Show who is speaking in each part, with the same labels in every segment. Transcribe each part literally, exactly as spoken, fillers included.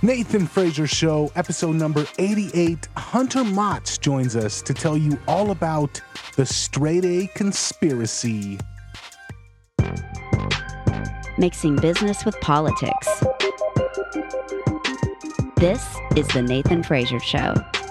Speaker 1: Nathan Frazier Show, episode number eighty-eight. Hunter Motts joins us to tell you all about the Straight A conspiracy.
Speaker 2: Mixing business with politics. This is the Nathan Frazier Show.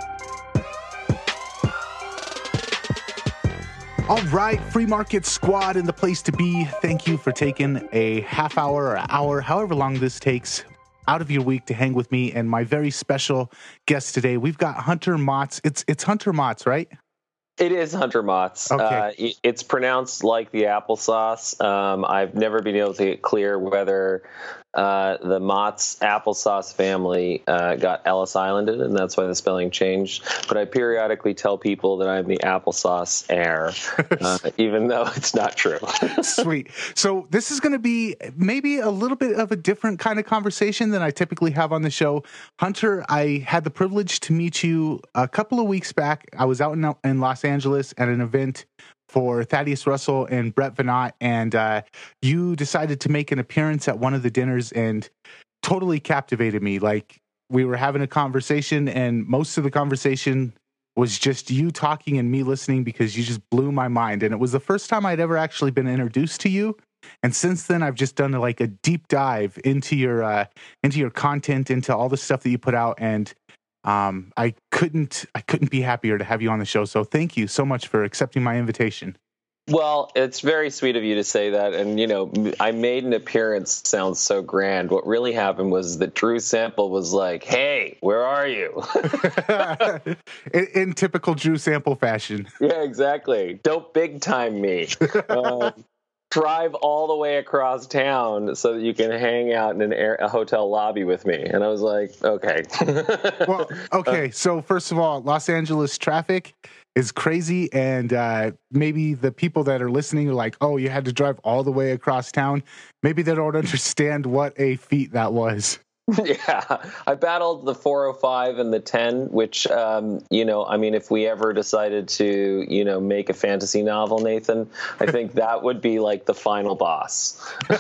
Speaker 1: All right, Free Market Squad in the place to be. Thank you for taking a half hour or hour, however long this takes, out of your week to hang with me and my very special guest today. We've got Hunter Motts. It's it's Hunter Motts, right?
Speaker 3: It is Hunter Motts.
Speaker 1: Okay.
Speaker 3: Uh, it's pronounced like the applesauce. Um, I've never been able to get clear whether uh, the Motts applesauce family uh, got Ellis Islanded, and that's why the spelling changed. But I periodically tell people that I'm the applesauce heir, uh, even though it's not true.
Speaker 1: Sweet. So this is going to be maybe a little bit of a different kind of conversation than I typically have on the show. Hunter, I had the privilege to meet you a couple of weeks back. I was out in, in Los Angeles at an event for Thaddeus Russell and Brett Veinotte, and uh, you decided to make an appearance at one of the dinners and totally captivated me. Like, we were having a conversation, and most of the conversation was just you talking and me listening because you just blew my mind. And it was the first time I'd ever actually been introduced to you. And since then, I've just done like a deep dive into your uh, into your content, into all the stuff that you put out, and Um, I couldn't, I couldn't be happier to have you on the show. So thank you so much for accepting my invitation.
Speaker 3: Well, it's very sweet of you to say that. And, you know, I made an appearance sounds so grand. What really happened was that Drew Sample was like, hey, where are you?
Speaker 1: in, in typical Drew Sample fashion.
Speaker 3: Yeah, exactly. Don't big time me. Um, drive all the way across town so that you can hang out in an air, a hotel lobby with me. And I was like, okay.
Speaker 1: Well, okay. So first of all, Los Angeles traffic is crazy. And uh, maybe the people that are listening are like, oh, you had to drive all the way across town. Maybe they don't understand what a feat that was.
Speaker 3: Yeah, I battled the four oh five and the ten, which, um, you know, I mean, if we ever decided to, you know, make a fantasy novel, Nathan, I think that would be like the final boss.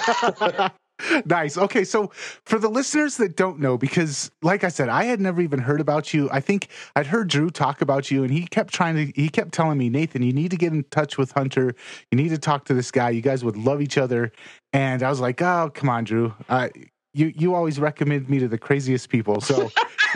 Speaker 1: Nice. Okay, so for the listeners that don't know, because like I said, I had never even heard about you. I think I'd heard Drew talk about you, and he kept trying to, he kept telling me, Nathan, you need to get in touch with Hunter. You need to talk to this guy. You guys would love each other. And I was like, oh, come on, Drew. Uh, You you always recommend me to the craziest people, so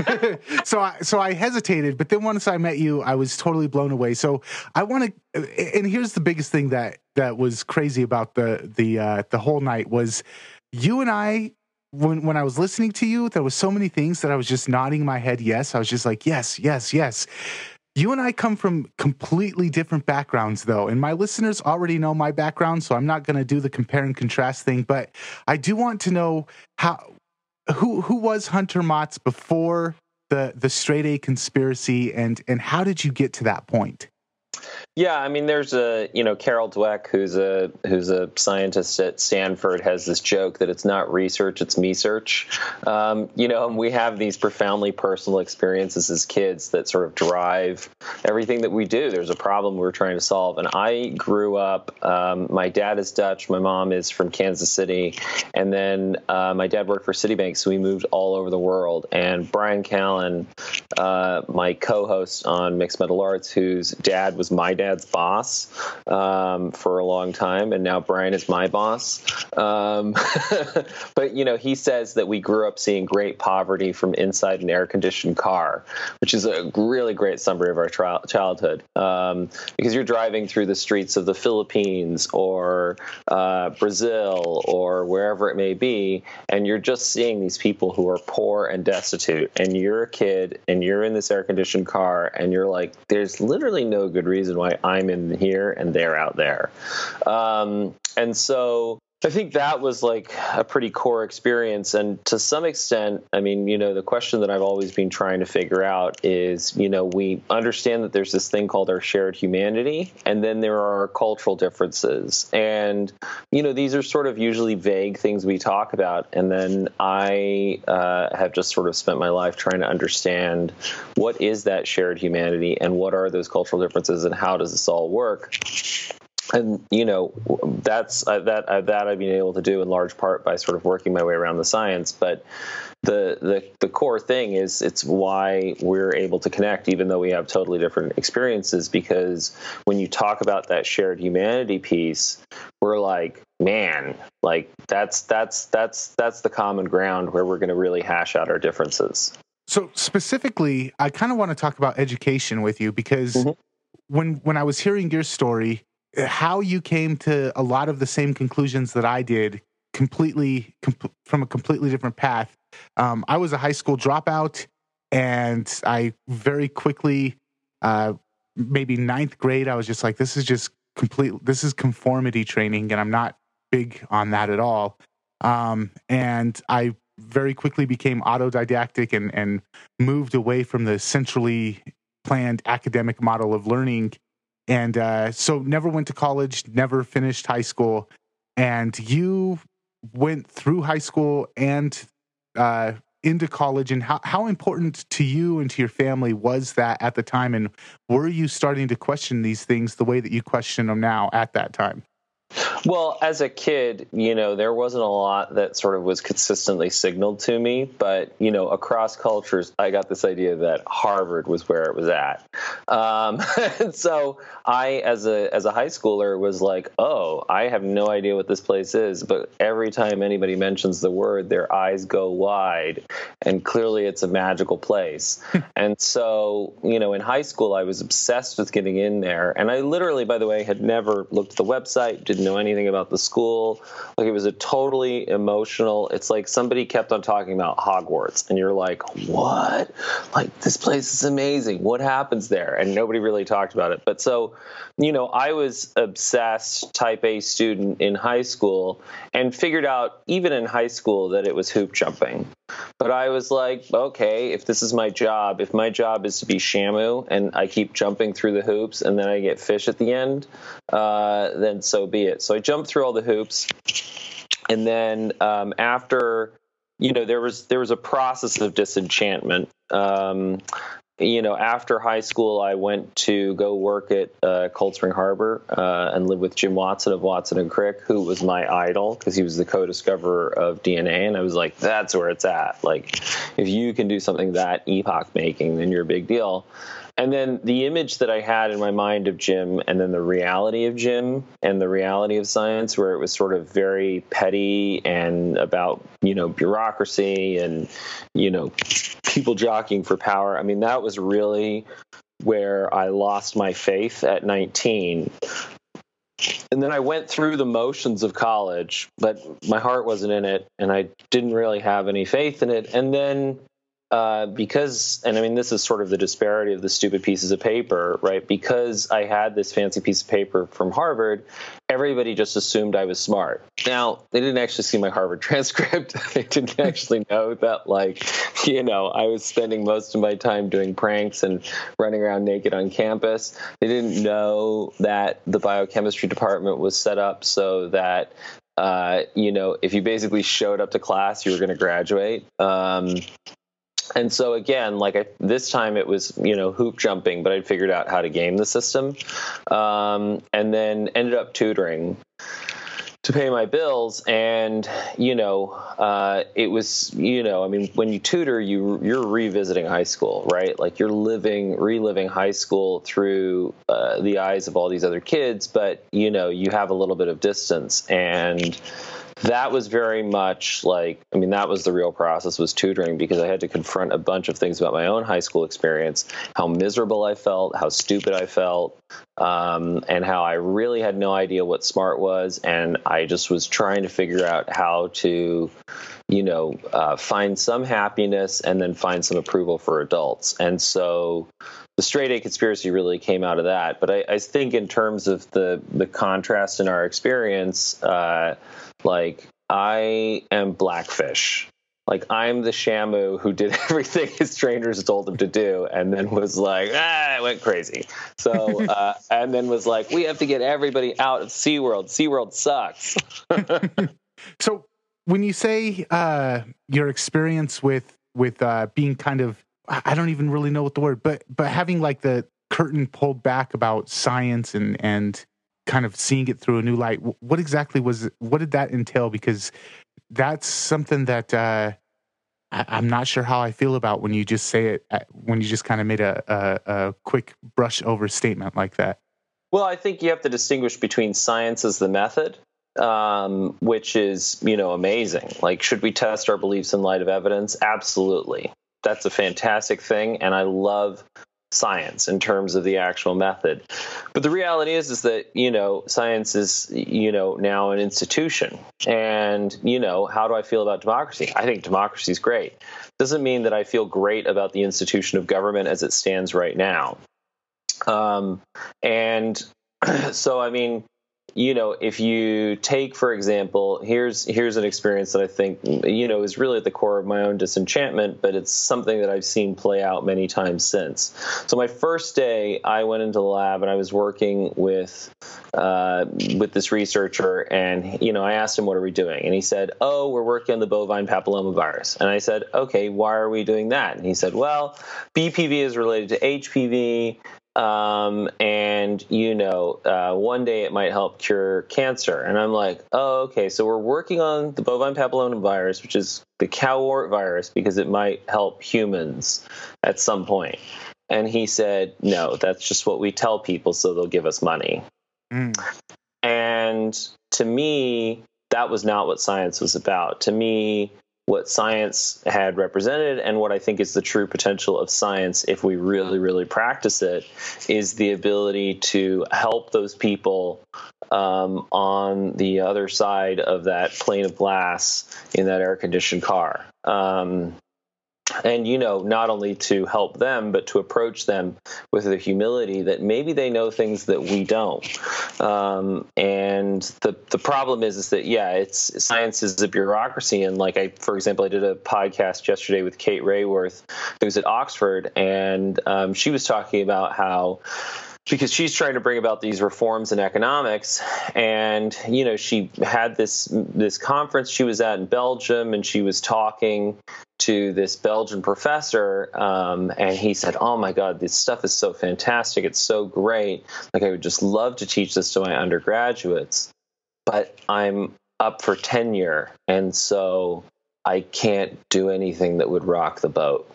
Speaker 1: so I so I hesitated. But then once I met you, I was totally blown away. So I want to, and here's the biggest thing that that was crazy about the the uh, the whole night was you and I. When when I was listening to you, there was so many things that I was just nodding my head yes. I was just like yes, yes, yes. You and I come from completely different backgrounds, though, and my listeners already know my background, so I'm not going to do the compare and contrast thing. But I do want to know how who who was Hunter Motts before the the Straight A conspiracy, and and how did you get to that point?
Speaker 3: Yeah, I mean, there's a, you know, Carol Dweck, who's a who's a scientist at Stanford, has this joke that it's not research, it's me search. Um, you know, and we have these profoundly personal experiences as kids that sort of drive everything that we do. There's a problem we're trying to solve. And I grew up, um, my dad is Dutch, my mom is from Kansas City. And then uh, my dad worked for Citibank, so we moved all over the world. And Brian Callen, uh, my co-host on Mixed Metal Arts, whose dad was my dad's boss um, for a long time, and now Brian is my boss. Um, but, you know, he says that we grew up seeing great poverty from inside an air-conditioned car, which is a really great summary of our tri- childhood. Um, because you're driving through the streets of the Philippines or uh, Brazil or wherever it may be, and you're just seeing these people who are poor and destitute, and you're a kid, and you're in this air-conditioned car, and you're like, there's literally no good reason why I'm in here and they're out there. Um, and so I think that was like a pretty core experience. And to some extent, I mean, you know, the question that I've always been trying to figure out is, you know, we understand that there's this thing called our shared humanity, and then there are cultural differences. And, you know, these are sort of usually vague things we talk about. And then I uh, have just sort of spent my life trying to understand what is that shared humanity and what are those cultural differences and how does this all work? And, you know, that's uh, that uh, that I've been able to do in large part by sort of working my way around the science. But, the the the core thing is it's why we're able to connect, even though we have totally different experiences. Because when you talk about that shared humanity piece, we're like, man, like that's that's that's that's the common ground where we're going to really hash out our differences.
Speaker 1: So specifically, I kind of want to talk about education with you because mm-hmm. when when I was hearing your story, how you came to a lot of the same conclusions that I did, completely com- from a completely different path. Um, I was a high school dropout, and I very quickly, uh, maybe ninth grade, I was just like, this is just complete. This is conformity training, and I'm not big on that at all. Um, and I very quickly became autodidactic and, and moved away from the centrally planned academic model of learning. And uh, so never went to college, never finished high school. And you went through high school and uh, into college. And how, how important to you and to your family was that at the time? And were you starting to question these things the way that you question them now at that time?
Speaker 3: Well, as a kid, you know, there wasn't a lot that sort of was consistently signaled to me. But, you know, across cultures, I got this idea that Harvard was where it was at. Um, and so I, as a as a high schooler, was like, oh, I have no idea what this place is. But every time anybody mentions the word, their eyes go wide. And clearly it's a magical place. And so, you know, in high school, I was obsessed with getting in there. And I literally, by the way, had never looked at the website, didn't know anything about the school. Like, it was a totally emotional, it's like somebody kept on talking about Hogwarts and you're like, what? Like, this place is amazing. What happens there? And nobody really talked about it. But so, you know, I was obsessed type A student in high school and figured out even in high school that it was hoop jumping. But I was like, okay, if this is my job, if my job is to be Shamu and I keep jumping through the hoops and then I get fish at the end, uh, then so be it. So I jumped through all the hoops. And then um, after, you know, there was there was a process of disenchantment. Um, you know, after high school, I went to go work at uh, Cold Spring Harbor uh, and live with Jim Watson of Watson and Crick, who was my idol because he was the co-discoverer of D N A. And I was like, that's where it's at. Like, if you can do something that epoch-making, then you're a big deal. And then the image that I had in my mind of Jim and then the reality of Jim and the reality of science, where it was sort of very petty and about, you know, bureaucracy and, you know, people jockeying for power. I mean, that was really where I lost my faith at nineteen. And then I went through the motions of college, but my heart wasn't in it and I didn't really have any faith in it. And then Uh, because, and I mean, this is sort of the disparity of the stupid pieces of paper, right? Because I had this fancy piece of paper from Harvard, everybody just assumed I was smart. Now, they didn't actually see my Harvard transcript. They didn't actually know that, like, you know, I was spending most of my time doing pranks and running around naked on campus. They didn't know that the biochemistry department was set up so that, uh, you know, if you basically showed up to class, you were going to graduate. Um, And so again, like I, this time it was, you know, hoop jumping, but I'd figured out how to game the system, um, and then ended up tutoring to pay my bills. And, you know, uh, it was, you know, I mean, when you tutor, you, you're revisiting high school, right? Like you're living, reliving high school through uh, the eyes of all these other kids, but, you know, you have a little bit of distance. And that was very much like, I mean, that was the real process, was tutoring, because I had to confront a bunch of things about my own high school experience, how miserable I felt, how stupid I felt, um, and how I really had no idea what smart was. And I just was trying to figure out how to, you know, uh, find some happiness and then find some approval for adults. And so the straight A conspiracy really came out of that. But I, I think in terms of the, the contrast in our experience, uh, like, I am Blackfish. Like, I'm the Shamu who did everything his trainers told him to do and then was like, ah, it went crazy. So, uh, and then was like, we have to get everybody out of SeaWorld. SeaWorld sucks.
Speaker 1: So when you say uh, your experience with with uh, being kind of, I don't even really know what the word, but but having like the curtain pulled back about science and and kind of seeing it through a new light, what exactly was it, what did that entail? Because that's something that uh, I, I'm not sure how I feel about when you just say it, when you just kind of made a, a, a quick brush over statement like that.
Speaker 3: Well, I think you have to distinguish between science as the method, um, which is, you know, amazing. Like, should we test our beliefs in light of evidence? Absolutely. That's a fantastic thing. And I love science in terms of the actual method. But the reality is, is that, you know, science is, you know, now an institution. And, you know, how do I feel about democracy? I think democracy is great. Doesn't mean that I feel great about the institution of government as it stands right now. Um, and so, I mean, you know, if you take, for example, here's here's an experience that I think, you know, is really at the core of my own disenchantment, but it's something that I've seen play out many times since. So my first day, I went into the lab and I was working with uh, with this researcher, and, you know, I asked him, what are we doing? And he said, oh, we're working on the bovine papillomavirus. And I said, okay, why are we doing that? And he said, well, B P V is related to H P V. Um, and, you know, uh, one day it might help cure cancer. And I'm like, oh, okay, so we're working on the bovine papillomavirus, which is the cowort virus, because it might help humans at some point. And he said, no, that's just what we tell people so they'll give us money. Mm. And to me, that was not what science was about. To me, what science had represented, and what I think is the true potential of science, if we really, really practice it, is the ability to help those people um, on the other side of that plane of glass in that air-conditioned car. Um, and, you know, not only to help them, but to approach them with the humility that maybe they know things that we don't. Um, and the the problem is, is that, yeah, it's science is a bureaucracy. And like I, for example, I did a podcast yesterday with Kate Rayworth, who's at Oxford, and um, she was talking about how, because she's trying to bring about these reforms in economics. And, you know, she had this this conference she was at in Belgium, and she was talking to this Belgian professor, um, and he said, oh, my God, this stuff is so fantastic. It's so great. Like, I would just love to teach this to my undergraduates, but I'm up for tenure, and so I can't do anything that would rock the boat.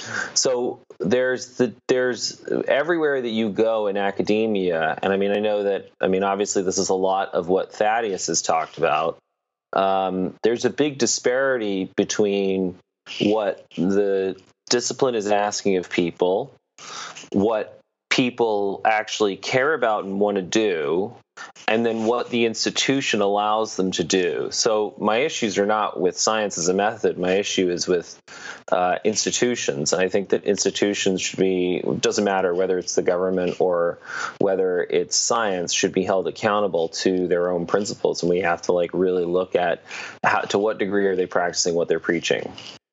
Speaker 3: So there's the there's everywhere that you go in academia, and I mean, I know that, I mean, obviously this is a lot of what Thaddeus has talked about. Um, there's a big disparity between what the discipline is asking of people, what people actually care about and want to do, and then what the institution allows them to do. So my issues are not with science as a method. My issue is with uh, institutions. And I think that institutions should be, doesn't matter whether it's the government or whether it's science, should be held accountable to their own principles. And we have to like really look at how, to what degree are they practicing what they're preaching.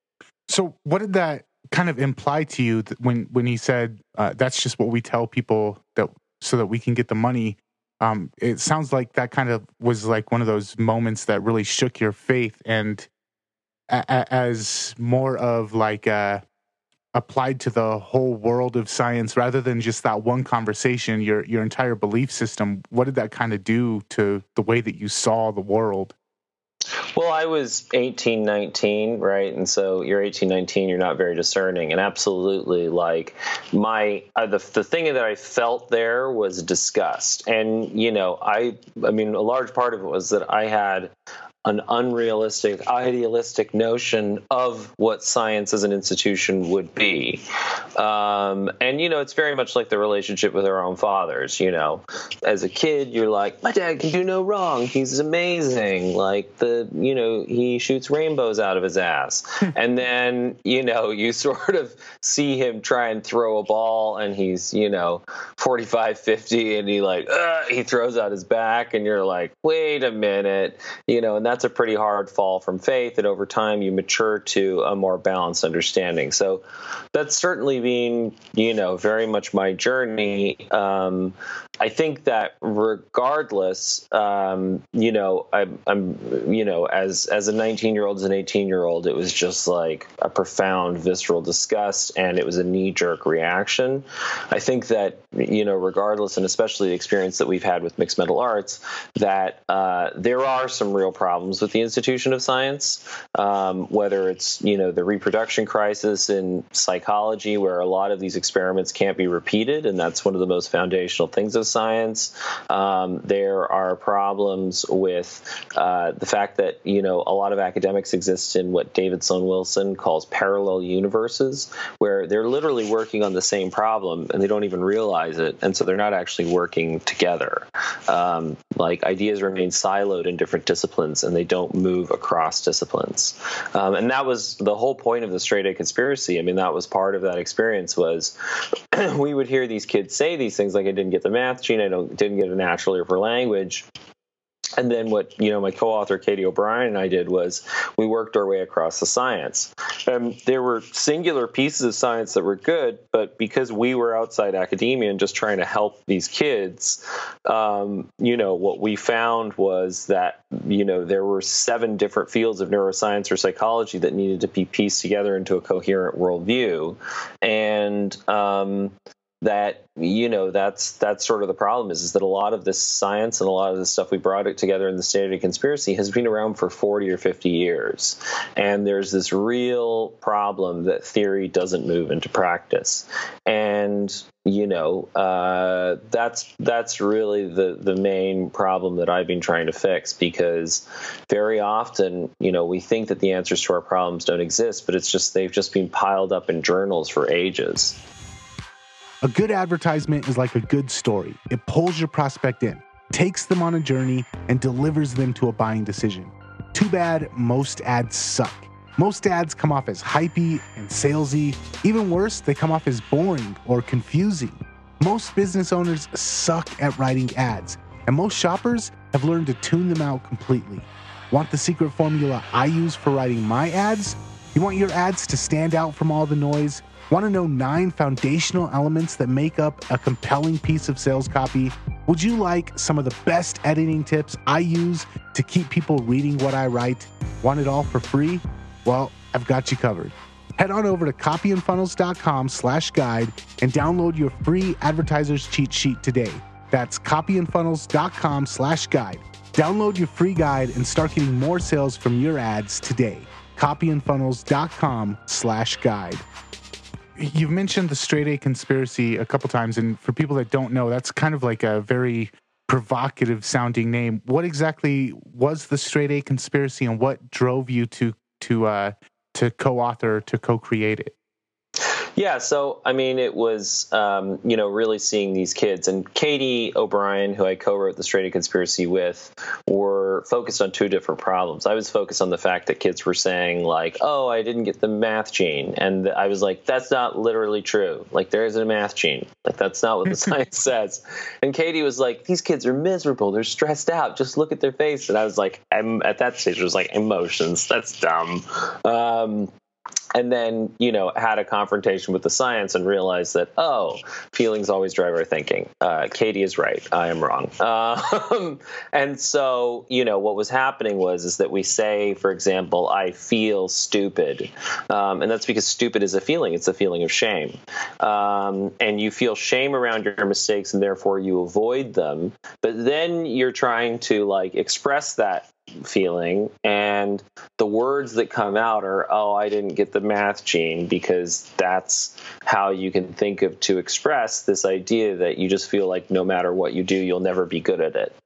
Speaker 1: So what did that kind of imply to you when, when he said, uh, that's just what we tell people that so that we can get the money? Um, it sounds like that kind of was like one of those moments that really shook your faith, and a- a- as more of like uh, applied to the whole world of science rather than just that one conversation, your your entire belief system. What did that kind of do to the way that you saw the world?
Speaker 3: Well, I was eighteen, nineteen, right? And so you're eighteen, nineteen, you're not very discerning. And absolutely, like, my, uh, the, the thing that I felt there was disgust. And, you know, I, I mean, a large part of it was that I had an unrealistic, idealistic notion of what science as an institution would be. Um, and, you know, it's very much like the relationship with our own fathers. You know, as a kid, you're like, my dad can do no wrong. He's amazing. Like, the, you know, he shoots rainbows out of his ass. And then, you know, you sort of see him try and throw a ball, and he's, you know, forty-five, fifty, and he like, Ugh, he throws out his back, and you're like, wait a minute, you know, and that's a pretty hard fall from faith. And over time, you mature to a more balanced understanding. So that's certainly been, you know, very much my journey. Um, I think that regardless, um, you know, I'm, I'm, you know, as as a nineteen-year-old, as an eighteen-year-old, it was just like a profound visceral disgust, and it was a knee-jerk reaction. I think that, you know, regardless, and especially the experience that we've had with mixed metal arts, that uh, there are some real problems problems with the institution of science, um, whether it's, you know, the reproduction crisis in psychology, where a lot of these experiments can't be repeated, and that's one of the most foundational things of science. Um, there are problems with uh, the fact that, you know, a lot of academics exist in what David Sloan Wilson calls parallel universes, where they're literally working on the same problem and they don't even realize it, and so they're not actually working together. Um, like ideas remain siloed in different disciplines and they don't move across disciplines. Um, and that was the whole point of the straight A conspiracy. I mean, that was part of that experience was we would hear these kids say these things like, I didn't get the math gene, I don't didn't get a natural ear for language. And then what, you know, my co-author Katie O'Brien and I did was we worked our way across the science. And there were singular pieces of science that were good, but because we were outside academia and just trying to help these kids, um, you know, what we found was that, you know, there were seven different fields of neuroscience or psychology that needed to be pieced together into a coherent worldview. And, um, that, you know, that's that's sort of the problem is, is that a lot of this science and a lot of this stuff we brought it together in the State A Conspiracy has been around for forty or fifty years. And there's this real problem that theory doesn't move into practice. And, you know, uh, that's that's really the, the main problem that I've been trying to fix, because very often, you know, we think that the answers to our problems don't exist, but it's just they've just been piled up in journals for ages.
Speaker 1: A good advertisement is like a good story. It pulls your prospect in, takes them on a journey, and delivers them to a buying decision. Too bad most ads suck. Most ads come off as hypey and salesy. Even worse, they come off as boring or confusing. Most business owners suck at writing ads, and most shoppers have learned to tune them out completely. Want the secret formula I use for writing my ads? You want your ads to stand out from all the noise? Want to know nine foundational elements that make up a compelling piece of sales copy? Would you like some of the best editing tips I use to keep people reading what I write? Want it all for free? Well, I've got you covered. Head on over to copyandfunnels.com slash guide and download your free advertiser's cheat sheet today. That's copyandfunnels.com slash guide. Download your free guide and start getting more sales from your ads today. copyandfunnels.com slash guide. You've mentioned the straight A conspiracy a couple times, and for people that don't know, that's kind of like a very provocative sounding name. What exactly was the straight A conspiracy, and what drove you to to uh, to co-author, to co-create it?
Speaker 3: Yeah, so, I mean, it was, um, you know, really seeing these kids. And Katie O'Brien, who I co-wrote The Straight A Conspiracy with, were focused on two different problems. I was focused on the fact that kids were saying, like, oh, I didn't get the math gene. And I was like, that's not literally true. Like, there isn't a math gene. Like, that's not what the science says. And Katie was like, these kids are miserable. They're stressed out. Just look at their face. And I was like, I'm at that stage, it was like, emotions. That's dumb. Um And then, you know, had a confrontation with the science and realized that, oh, feelings always drive our thinking. Uh, Katie is right. I am wrong. Um, and so, you know, what was happening was is that we say, for example, I feel stupid. Um, and that's because stupid is a feeling. It's a feeling of shame. Um, and you feel shame around your mistakes and therefore you avoid them. But then you're trying to, like, express that feeling, and the words that come out are, oh, I didn't get the math gene, because that's how you can think of to express this idea that you just feel like no matter what you do, you'll never be good at it.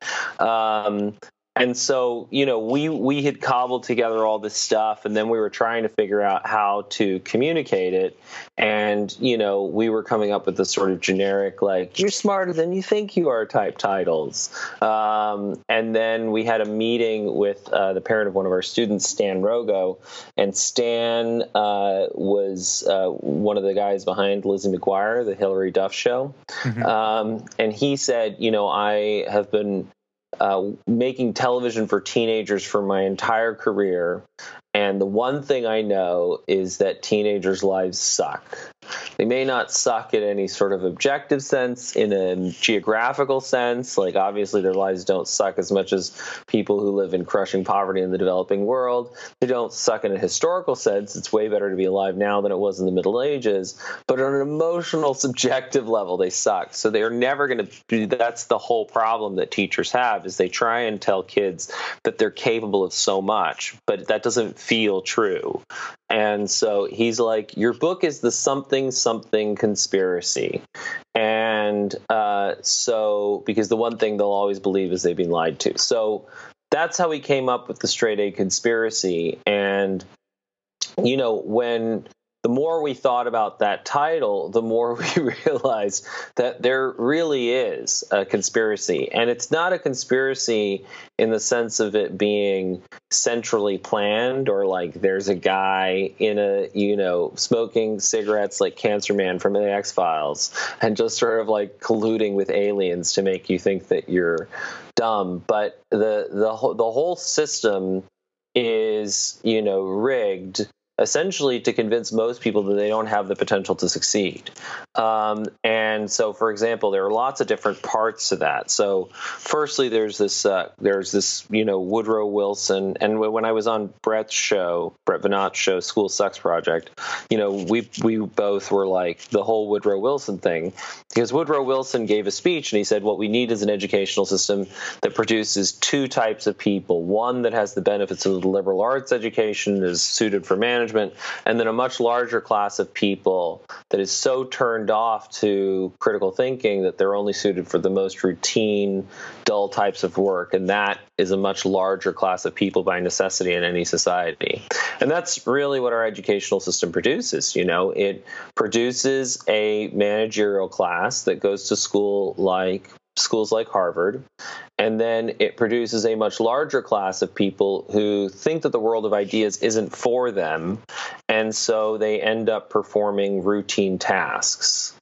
Speaker 3: Um, And so, you know, we we had cobbled together all this stuff, and then we were trying to figure out how to communicate it. And, you know, we were coming up with this sort of generic, like, you're smarter than you think you are type titles. Um, and then we had a meeting with uh, the parent of one of our students, Stan Rogo. And Stan uh, was uh, one of the guys behind Lizzie McGuire, the Hillary Duff show. Mm-hmm. Um, and he said, you know, I have been Uh, making television for teenagers for my entire career, and the one thing I know is that teenagers' lives suck. They may not suck in any sort of objective sense, in a geographical sense. Like, obviously, their lives don't suck as much as people who live in crushing poverty in the developing world. They don't suck in a historical sense. It's way better to be alive now than it was in the Middle Ages. But on an emotional, subjective level, they suck. So they're never going to do. That's the whole problem that teachers have, is they try and tell kids that they're capable of so much, but that doesn't feel true. And so he's like, your book is the something something conspiracy. And uh, so because the one thing they'll always believe is they've been lied to. So that's how he came up with the straight A conspiracy. And, you know, when the more we thought about that title, the more we realized that there really is a conspiracy. And it's not a conspiracy in the sense of it being centrally planned, or like there's a guy in a, you know, smoking cigarettes like Cancer Man from the X-Files and just sort of like colluding with aliens to make you think that you're dumb. But the the whole, the whole system is, you know, rigged essentially to convince most people that they don't have the potential to succeed. Um, and so, for example, there are lots of different parts to that. So firstly, there's this, uh, there's this, you know, Woodrow Wilson. And when I was on Brett's show, Brett Venat's show, School Sucks Project, you know, we, we both were like the whole Woodrow Wilson thing, because Woodrow Wilson gave a speech and he said, what we need is an educational system that produces two types of people. One that has the benefits of the liberal arts education, is suited for management, and then a much larger class of people that is so turned off to critical thinking that they're only suited for the most routine, dull types of work. And that is a much larger class of people by necessity in any society. And that's really what our educational system produces. You know, it produces a managerial class that goes to school like schools like Harvard, and then it produces a much larger class of people who think that the world of ideas isn't for them, and so they end up performing routine tasks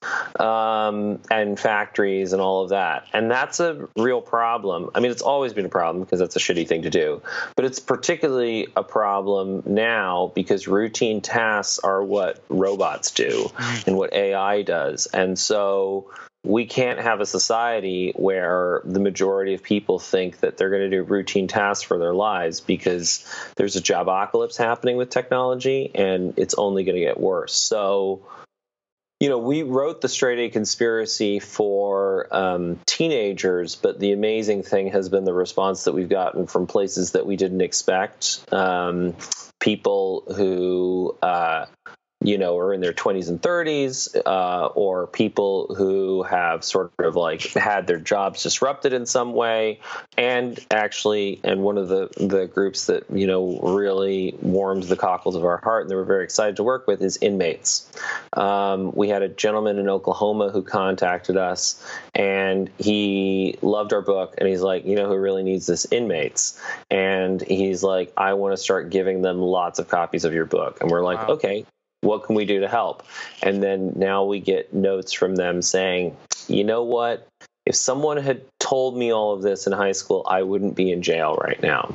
Speaker 3: um, and factories and all of that. And that's a real problem. I mean, it's always been a problem because that's a shitty thing to do, but it's particularly a problem now because routine tasks are what robots do and what A I does. And so we can't have a society where the majority of people think that they're going to do routine tasks for their lives, because there's a jobocalypse happening with technology, and it's only going to get worse. So, you know, we wrote the Straight A Conspiracy for um, teenagers, but the amazing thing has been the response that we've gotten from places that we didn't expect. Um, people who uh, you know, are in their twenties and thirties, uh, or people who have sort of like had their jobs disrupted in some way. And actually, and one of the, the groups that, you know, really warmed the cockles of our heart and they were very excited to work with is inmates. Um, we had a gentleman in Oklahoma who contacted us, and he loved our book, and he's like, you know who really needs this? Inmates. And he's like, I want to start giving them lots of copies of your book. And we're like, wow. Okay, what can we do to help? And then now we get notes from them saying, you know what? If someone had told me all of this in high school, I wouldn't be in jail right now.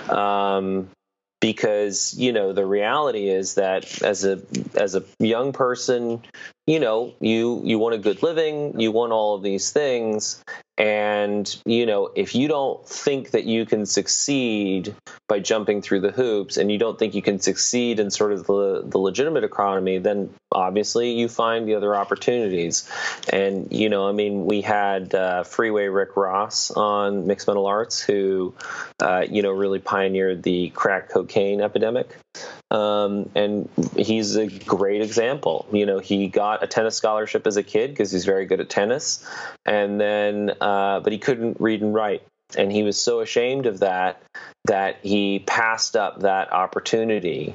Speaker 3: Um, because, you know, the reality is that as a as a young person, you know, you you want a good living, you want all of these things. And, you know, if you don't think that you can succeed by jumping through the hoops, and you don't think you can succeed in sort of the, the legitimate economy, then obviously you find the other opportunities. And, you know, I mean, we had uh, Freeway Rick Ross on Mixed Mental Arts, who, uh, you know, really pioneered the crack cocaine epidemic. Um, and he's a great example. You know, he got a tennis scholarship as a kid because he's very good at tennis. And then, uh, but he couldn't read and write. And he was so ashamed of that, that he passed up that opportunity.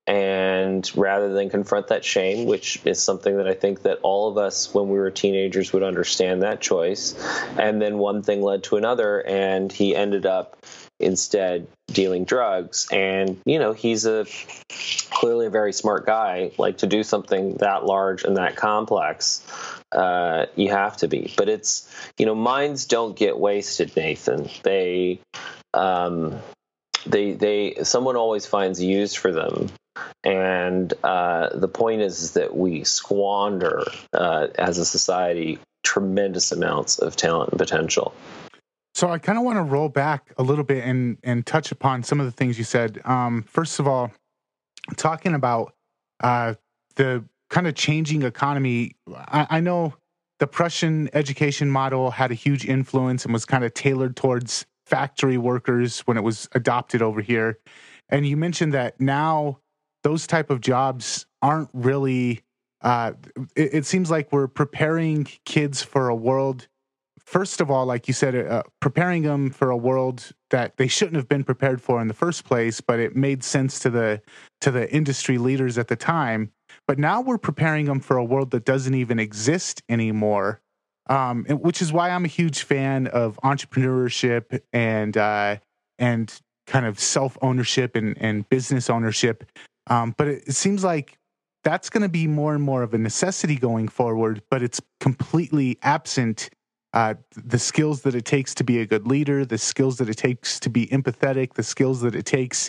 Speaker 3: And rather than confront that shame, which is something that I think that all of us when we were teenagers would understand that choice. And then one thing led to another, and he ended up instead dealing drugs. And, you know, he's a clearly a very smart guy. Like, to do something that large and that complex, uh, you have to be. But it's, you know, minds don't get wasted, Nathan. They, um, they, they, someone always finds use for them. And uh, the point is, is that we squander uh, as a society tremendous amounts of talent and potential.
Speaker 1: So I kind of want to roll back a little bit and and touch upon some of the things you said. Um, first of all, talking about uh, the kind of changing economy, I, I know the Prussian education model had a huge influence and was kind of tailored towards factory workers when it was adopted over here. And you mentioned that now those type of jobs aren't really, uh, it, it seems like we're preparing kids for a world, first of all, like you said, uh, preparing them for a world that they shouldn't have been prepared for in the first place, but it made sense to the to the industry leaders at the time. But now we're preparing them for a world that doesn't even exist anymore, um, and, which is why I'm a huge fan of entrepreneurship and uh, and kind of self-ownership and, and business ownership. Um, but it, it seems like that's going to be more and more of a necessity going forward, but it's completely absent uh, the skills that it takes to be a good leader, the skills that it takes to be empathetic, the skills that it takes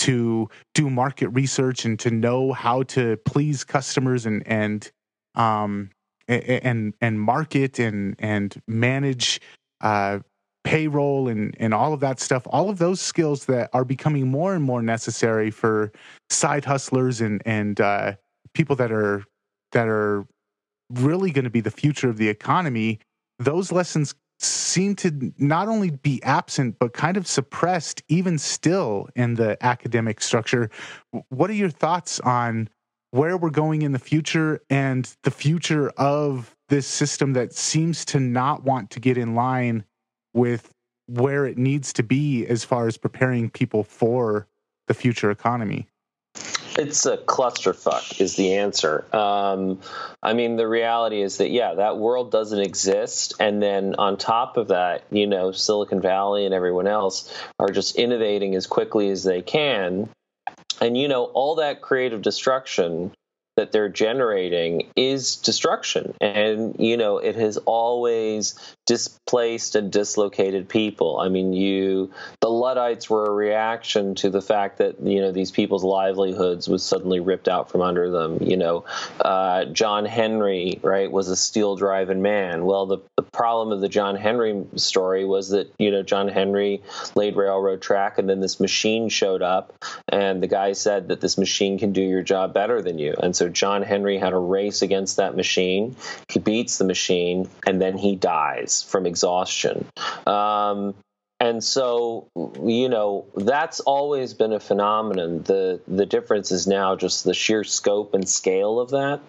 Speaker 1: to do market research and to know how to please customers and and um, and and market and and manage uh, payroll and and all of that stuff. All of those skills that are becoming more and more necessary for side hustlers and and uh, people that are that are really going to be the future of the economy. Those lessons seem to not only be absent, but kind of suppressed even still in the academic structure. What are your thoughts on where we're going in the future and the future of this system that seems to not want to get in line with where it needs to be as far as preparing people for the future economy?
Speaker 3: It's a clusterfuck is the answer. Um, I mean, the reality is that, yeah, that world doesn't exist. And then on top of that, you know, Silicon Valley and everyone else are just innovating as quickly as they can. And, you know, all that creative destruction that they're generating is destruction. And, you know, it has always displaced and dislocated people. I mean, you, the Luddites were a reaction to the fact that, you know, these people's livelihoods was suddenly ripped out from under them. You know, uh, John Henry, right, was a steel driving man. Well, the, the problem of the John Henry story was that, you know, John Henry laid railroad track and then this machine showed up and the guy said that this machine can do your job better than you. And so John Henry had a race against that machine. He beats the machine and then he dies from exhaustion. Um, and so, you know, that's always been a phenomenon. The the difference is now just the sheer scope and scale of that.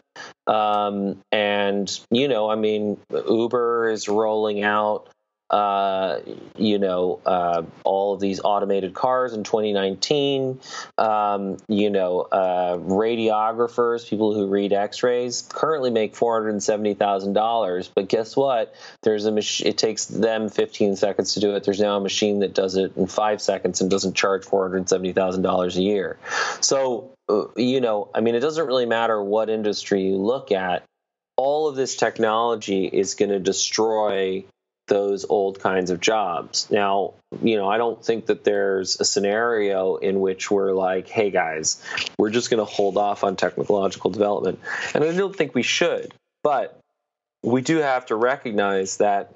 Speaker 3: Um, and, you know, I mean, Uber is rolling out Uh, you know, uh, all of these automated cars in twenty nineteen, um, you know, uh, radiographers, people who read x-rays, currently make four hundred seventy thousand dollars. But guess what? There's a mach- it takes them fifteen seconds to do it. There's now a machine that does it in five seconds and doesn't charge four hundred seventy thousand dollars a year. So, uh, you know, I mean, it doesn't really matter what industry you look at. All of this technology is going to destroy those old kinds of jobs. Now, you know, I don't think that there's a scenario in which we're like, hey guys, we're just going to hold off on technological development. And I don't think we should, but we do have to recognize that,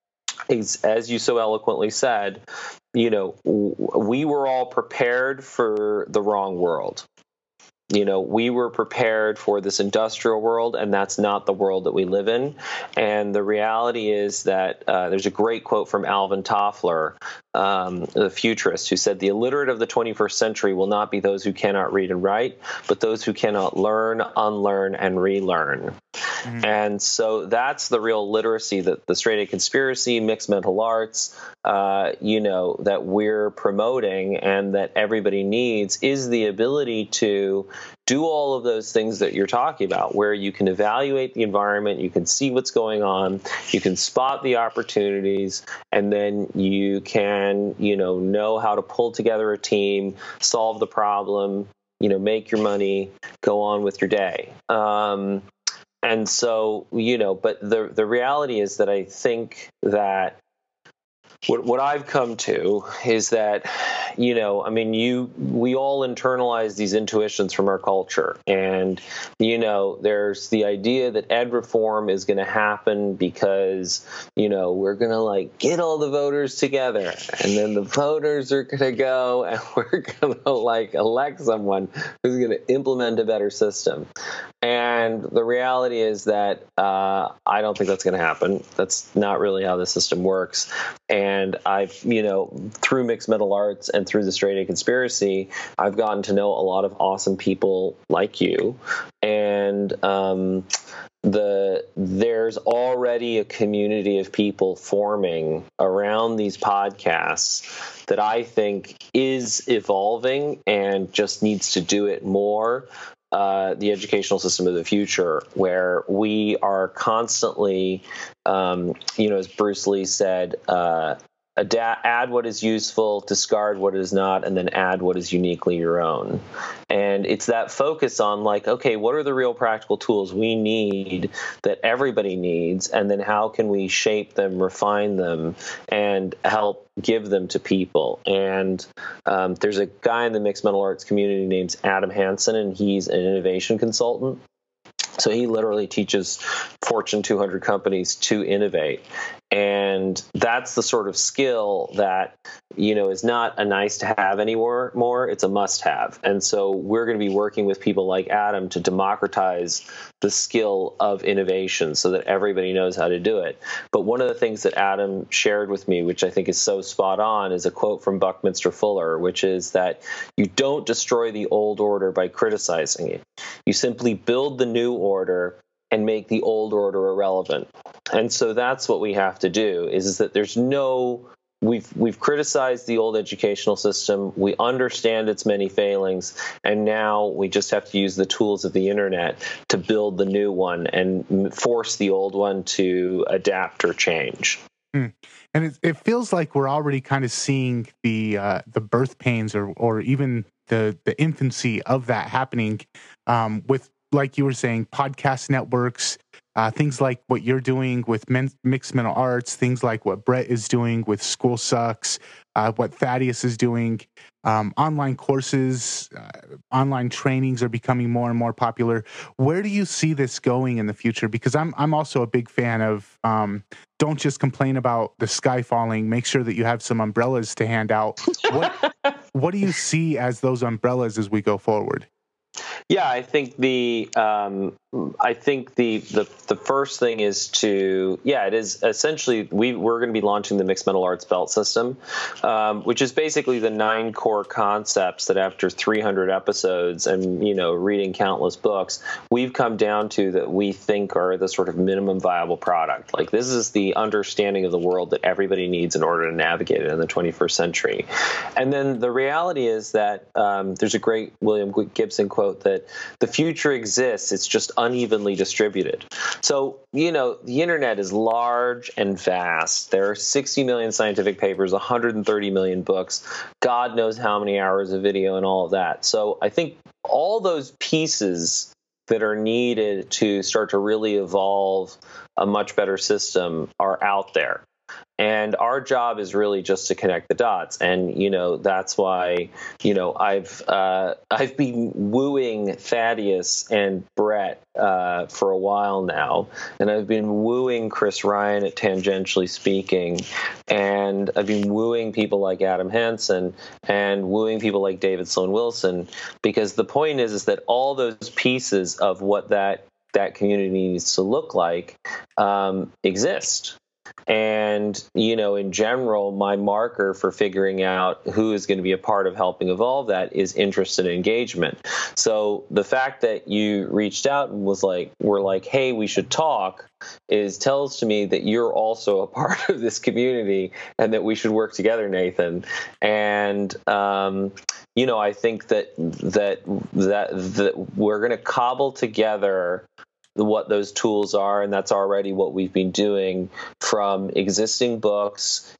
Speaker 3: as you so eloquently said, you know, we were all prepared for the wrong world. You know, we were prepared for this industrial world, and that's not the world that we live in. And the reality is that uh, there's a great quote from Alvin Toffler, um, the futurist, who said, "The illiterate of the twenty-first century will not be those who cannot read and write, but those who cannot learn, unlearn, and relearn." Mm-hmm. And so that's the real literacy that the straight A conspiracy, mixed mental arts, uh, you know, that we're promoting and that everybody needs is the ability to do all of those things that you're talking about, where you can evaluate the environment, you can see what's going on, you can spot the opportunities, and then you can, you know, know how to pull together a team, solve the problem, you know, make your money, go on with your day. Um, and so, you know, but the the reality is that I think that what what I've come to is that, you know, I mean, you we all internalize these intuitions from our culture, and you know, there's the idea that ed reform is going to happen because, you know, we're going to like get all the voters together, and then the voters are going to go, and we're going to like elect someone who's going to implement a better system. And the reality is that uh, I don't think that's going to happen. That's not really how the system works. And I've, you know, through Mixed Metal Arts and through the Straight A Conspiracy, I've gotten to know a lot of awesome people like you. And um, the there's already a community of people forming around these podcasts that I think is evolving and just needs to do it more. Uh, the educational system of the future, where we are constantly, um, you know, as Bruce Lee said, uh, adapt, add what is useful, discard what is not, and then add what is uniquely your own. And it's that focus on like, okay, what are the real practical tools we need that everybody needs, and then how can we shape them, refine them, and help give them to people. And um, there's a guy in the Mixed Metal Arts community named Adam Hansen, and he's an innovation consultant. So he literally teaches Fortune two hundred companies to innovate. And that's the sort of skill that, you know, is not a nice to have anymore. More, it's a must have. And so we're going to be working with people like Adam to democratize the skill of innovation so that everybody knows how to do it. But one of the things that Adam shared with me, which I think is so spot on, is a quote from Buckminster Fuller, which is that you don't destroy the old order by criticizing it. You simply build the new order and make the old order irrelevant. And so that's what we have to do, is, is that there's no, we've we've criticized the old educational system, we understand its many failings, and now we just have to use the tools of the internet to build the new one and force the old one to adapt or change.
Speaker 1: Mm. And it, it feels like we're already kind of seeing the uh, the birth pains or or even the the infancy of that happening um, with, like you were saying, podcast networks, uh, things like what you're doing with men, Mixed Metal Arts, things like what Brett is doing with School Sucks, uh, what Thaddeus is doing. Um, online courses, uh, online trainings are becoming more and more popular. Where do you see this going in the future? Because I'm I'm also a big fan of um, don't just complain about the sky falling. Make sure that you have some umbrellas to hand out. What what do you see as those umbrellas as we go forward?
Speaker 3: Yeah, I think the um, I think the, the the first thing is to yeah, it is essentially we we're going to be launching the Mixed Metal Arts Belt System, um, which is basically the nine core concepts that after three hundred episodes and you know reading countless books, we've come down to that we think are the sort of minimum viable product. Like this is the understanding of the world that everybody needs in order to navigate it in the twenty-first century. And then the reality is that um, there's a great William Gibson quote that the future exists, it's just unevenly distributed. So, you know, the internet is large and vast. There are sixty million scientific papers, one hundred thirty million books, God knows how many hours of video and all of that. So I think all those pieces that are needed to start to really evolve a much better system are out there. And our job is really just to connect the dots. And, you know, that's why, you know, I've uh, I've been wooing Thaddeus and Brett uh, for a while now. And I've been wooing Chris Ryan at Tangentially Speaking. And I've been wooing people like Adam Hansen and wooing people like David Sloan Wilson, because the point is, is that all those pieces of what that, that community needs to look like um, exist. And, you know, in general, my marker for figuring out who is going to be a part of helping evolve that is interest and engagement. So the fact that you reached out and was like, we're like, hey, we should talk, is tells to me that you're also a part of this community and that we should work together, Nathan. And, um, you know, I think that that that, that we're going to cobble together what those tools are, and that's already what we've been doing from existing books,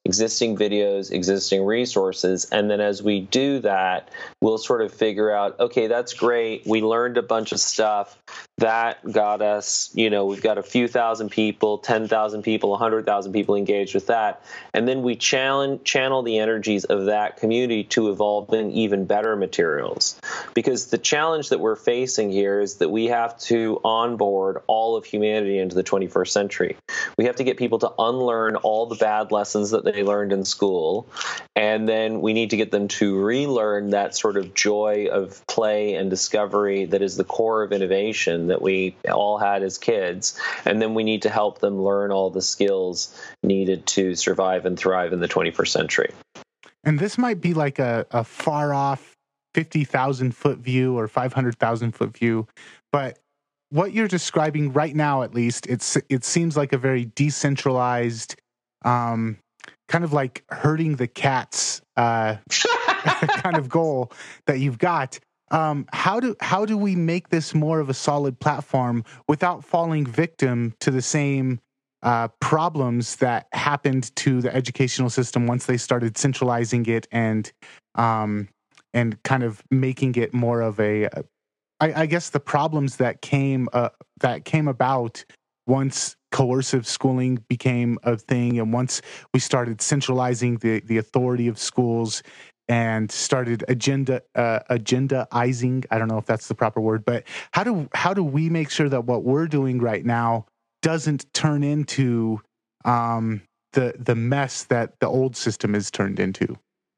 Speaker 3: existing videos, existing resources. And then as we do that, we'll sort of figure out, okay, that's great. We learned a bunch of stuff. That got us, you know, we've got a few thousand people, ten thousand people, one hundred thousand people engaged with that. And then we challenge, channel the energies of that community to evolve in even better materials. Because the challenge that we're facing here is that we have to onboard all of humanity into the twenty-first century. We have to get people to unlearn all the bad lessons that they learned in school. And then we need to get them to relearn that sort of joy of play and discovery that is the core of innovation that we all had as kids. And then we need to help them learn all the skills needed to survive and thrive in the twenty-first century.
Speaker 1: And this might be like a, a far off fifty thousand foot view or five hundred thousand foot view, but what you're describing right now, at least, it's it seems like a very decentralized, um, kind of like herding the cats uh, kind of goal that you've got. Um, how do how do we make this more of a solid platform without falling victim to the same uh, problems that happened to the educational system once they started centralizing it and um, and kind of making it more of a, I, I guess the problems that came uh, that came about once coercive schooling became a thing and once we started centralizing the the authority of schools and started agenda uh, agendaizing. I don't know if that's the proper word, but how do how do we make sure that what we're doing right now doesn't turn into um, the the mess that the old system is turned into?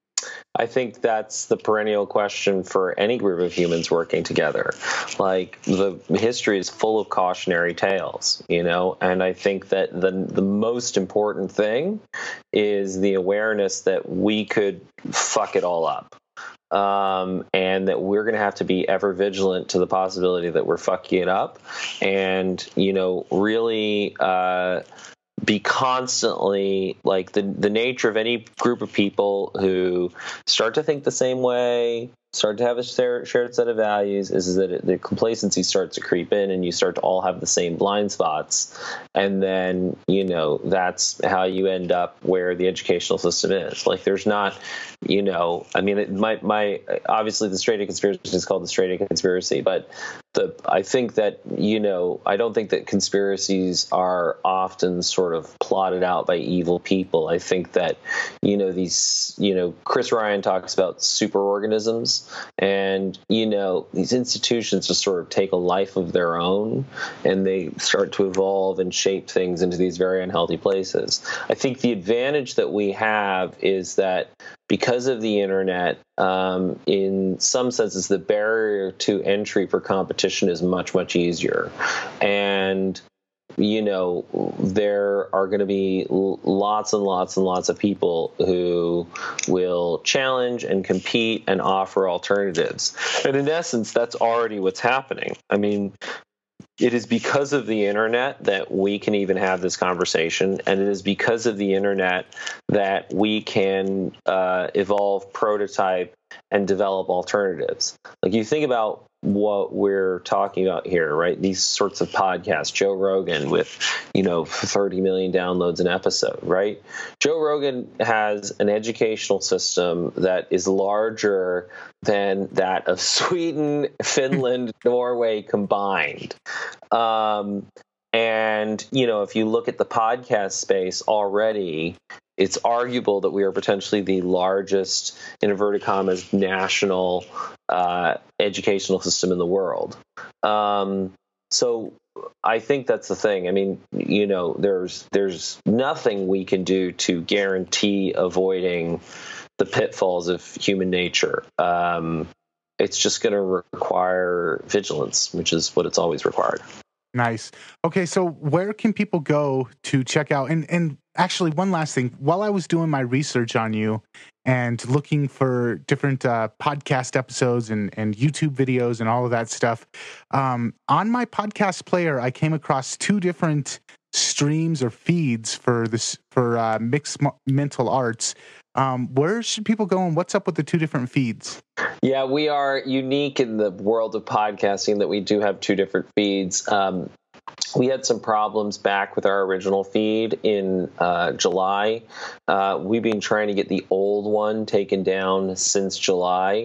Speaker 3: I think that's the perennial question for any group of humans working together. Like, the history is full of cautionary tales, you know, and I think that the the most important thing is the awareness that we could fuck it all up. Um, and that we're going to have to be ever vigilant to the possibility that we're fucking it up, and, you know, really uh, be constantly, like, the the nature of any group of people who start to think the same way, start to have a shared, shared set of values, is, is that it, the complacency starts to creep in and you start to all have the same blind spots. And then, you know, that's how you end up where the educational system is. Like, there's not, you know, I mean, it, my, my, obviously the Straight A Conspiracy is called the Straight A Conspiracy, but the, I think that, you know, I don't think that conspiracies are often sort of plotted out by evil people. I think that, you know, these, you know, Chris Ryan talks about superorganisms. And, you know, these institutions just sort of take a life of their own and they start to evolve and shape things into these very unhealthy places. I think the advantage that we have is that because of the internet, um, in some senses, the barrier to entry for competition is much, much easier. And you know, there are going to be lots and lots and lots of people who will challenge and compete and offer alternatives. And in essence, that's already what's happening. I mean, it is because of the internet that we can even have this conversation, and it is because of the internet that we can uh, evolve, prototype, and develop alternatives. Like, you think about what we're talking about here, right? These sorts of podcasts, Joe Rogan with, you know, thirty million downloads an episode, right? Joe Rogan has an educational system that is larger than that of Sweden, Finland, Norway combined. Um, and, you know, if you look at the podcast space already, it's arguable that we are potentially the largest, in inverted commas, national uh, educational system in the world. Um, so I think that's the thing. I mean, you know, there's there's nothing we can do to guarantee avoiding the pitfalls of human nature. Um, it's just going to require vigilance, which is what it's always required.
Speaker 1: Nice. Okay, so where can people go to check out? And and actually, one last thing. While I was doing my research on you and looking for different uh, podcast episodes and, and YouTube videos and all of that stuff, um, on my podcast player, I came across two different streams or feeds for this for uh, Mixed Mental Arts. Um, where should people go, and what's up with the two different feeds?
Speaker 3: Yeah, we are unique in the world of podcasting that we do have two different feeds. Um, we had some problems back with our original feed in uh, July. Uh, we've been trying to get the old one taken down since July.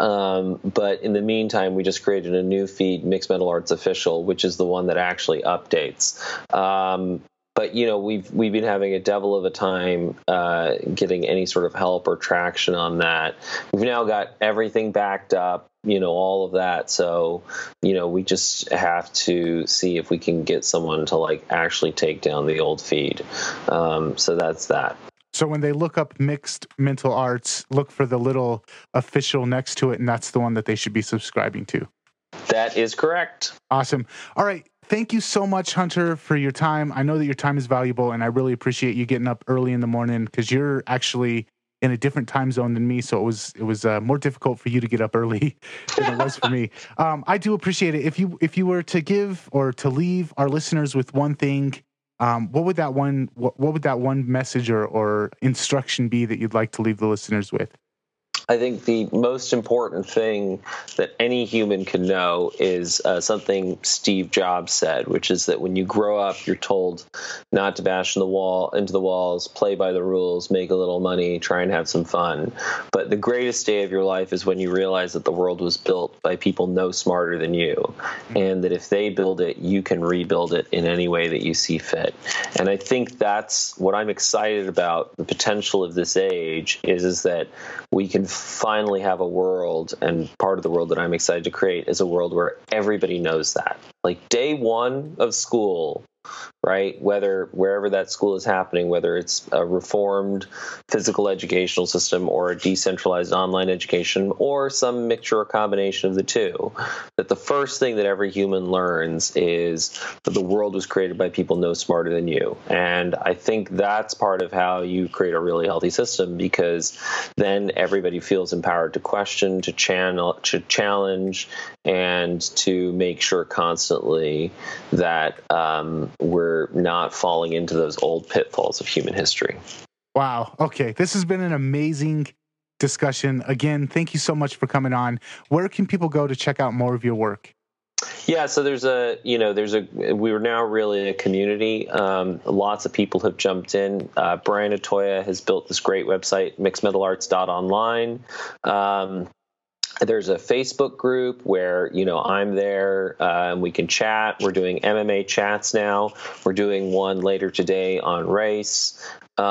Speaker 3: Um, but in the meantime, we just created a new feed, Mixed Metal Arts Official, which is the one that actually updates. Um, But, you know, we've we've been having a devil of a time uh, getting any sort of help or traction on that. We've now got everything backed up, you know, all of that. So, you know, we just have to see if we can get someone to, like, actually take down the old feed. Um, so that's that.
Speaker 1: So when they look up Mixed Mental Arts, look for the little official next to it, and that's the one that they should be subscribing to.
Speaker 3: That is correct.
Speaker 1: Awesome. All right. Thank you so much, Hunter, for your time. I know that your time is valuable, and I really appreciate you getting up early in the morning because you're actually in a different time zone than me, so it was it was uh, more difficult for you to get up early than it was for me. Um, I do appreciate it. If you if you were to give or to leave our listeners with one thing, um, what would that one what, what would that one message or, or instruction be that you'd like to leave the listeners with?
Speaker 3: I think the most important thing that any human can know is uh, something Steve Jobs said, which is that when you grow up, you're told not to bash in the wall, into the walls, play by the rules, make a little money, try and have some fun. But the greatest day of your life is when you realize that the world was built by people no smarter than you, and that if they build it, you can rebuild it in any way that you see fit. And I think that's what I'm excited about. The potential of this age is, is that we can finally have a world, and part of the world that I'm excited to create is a world where everybody knows that. Like day one of school, right? Whether wherever that school is happening, whether it's a reformed physical educational system or a decentralized online education or some mixture or combination of the two, that the first thing that every human learns is that the world was created by people no smarter than you. And I think that's part of how you create a really healthy system, because then everybody feels empowered to question, to channel, to challenge, and to make sure constantly that um, we're not falling into those old pitfalls of human history.
Speaker 1: Wow. Okay. This has been an amazing discussion. Again, thank you so much for coming on. Where can people go to check out more of your work?
Speaker 3: Yeah, so there's a, you know, there's a, we're now really a community. Um, lots of people have jumped in. Uh, Brian Atoya has built this great website, mixed metal arts dot online. Um, There's a Facebook group where, you know, I'm there uh, and we can chat. We're doing M M A chats now. We're doing one later today on race.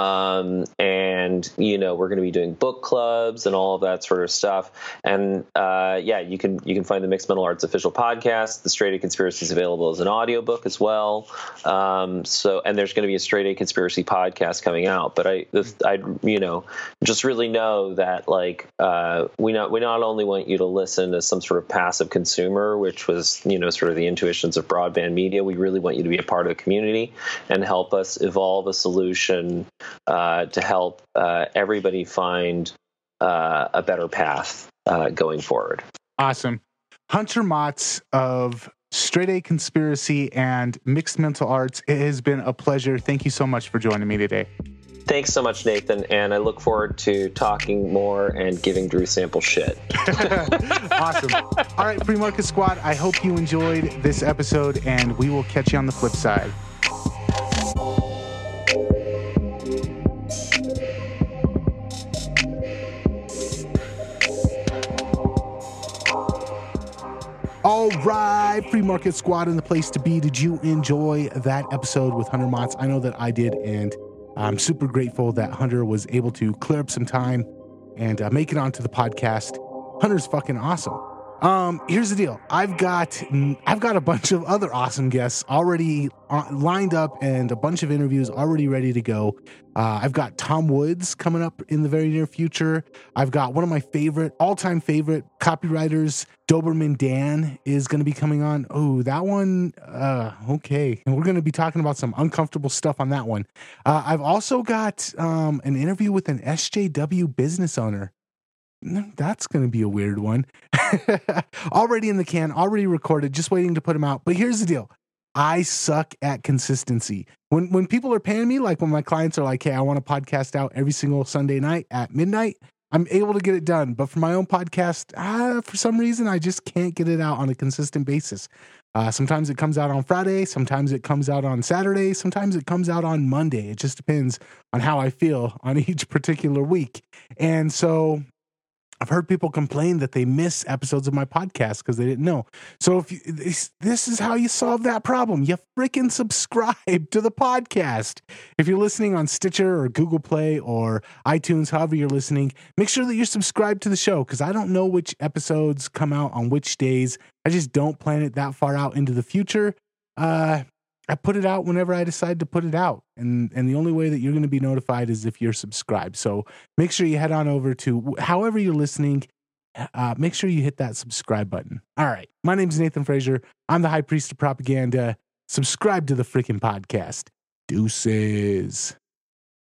Speaker 3: Um, and, you know, we're going to be doing book clubs and all of that sort of stuff. And, uh, yeah, you can, you can find the Mixed Metal Arts official podcast. The Straight A Conspiracy is available as an audiobook as well. Um, so, and there's going to be a Straight A Conspiracy podcast coming out, but I, I, you know, just really know that, like, uh, we not, we not only want you to listen as some sort of passive consumer, which was, you know, sort of the intuitions of broadband media. We really want you to be a part of the community and help us evolve a solution Uh, to help uh, everybody find uh, a better path uh, going forward.
Speaker 1: Awesome. Hunter Motz of Straight A Conspiracy and Mixed Mental Arts, it has been a pleasure. Thank you so much for joining me today.
Speaker 3: Thanks so much, Nathan, and I look forward to talking more and giving Drew Sample shit.
Speaker 1: Awesome. All right, Free Market Squad, I hope you enjoyed this episode, and we will catch you on the flip side. All right, Free Market Squad in the place to be. Did you enjoy that episode with Hunter Motz? I know that I did, and I'm super grateful that Hunter was able to clear up some time and uh, make it onto the podcast. Hunter's fucking awesome. Um, here's the deal. I've got I've got a bunch of other awesome guests already uh, lined up and a bunch of interviews already ready to go. Uh, I've got Tom Woods coming up in the very near future. I've got one of my favorite, all-time favorite copywriters, Doberman Dan, is going to be coming on. Oh, that one. Uh, okay. And we're going to be talking about some uncomfortable stuff on that one. Uh, I've also got um, an interview with an S J W business owner. That's going to be a weird one. Already in the can, already recorded, just waiting to put them out. But here's the deal. I suck at consistency. When when people are paying me, like when my clients are like, hey, I want a podcast out every single Sunday night at midnight, I'm able to get it done. But for my own podcast, ah, for some reason, I just can't get it out on a consistent basis. Uh, sometimes it comes out on Friday. Sometimes it comes out on Saturday. Sometimes it comes out on Monday. It just depends on how I feel on each particular week. And so I've heard people complain that they miss episodes of my podcast because they didn't know. So if you, this, this is how you solve that problem. You freaking subscribe to the podcast. If you're listening on Stitcher or Google Play or iTunes, however you're listening, make sure that you're subscribed to the show because I don't know which episodes come out on which days. I just don't plan it that far out into the future. Uh, I put it out whenever I decide to put it out. And and the only way that you're going to be notified is if you're subscribed. So make sure you head on over to however you're listening. Uh, make sure you hit that subscribe button. All right. My name is Nathan Frazier. I'm the High Priest of Propaganda. Subscribe to the freaking podcast. Deuces.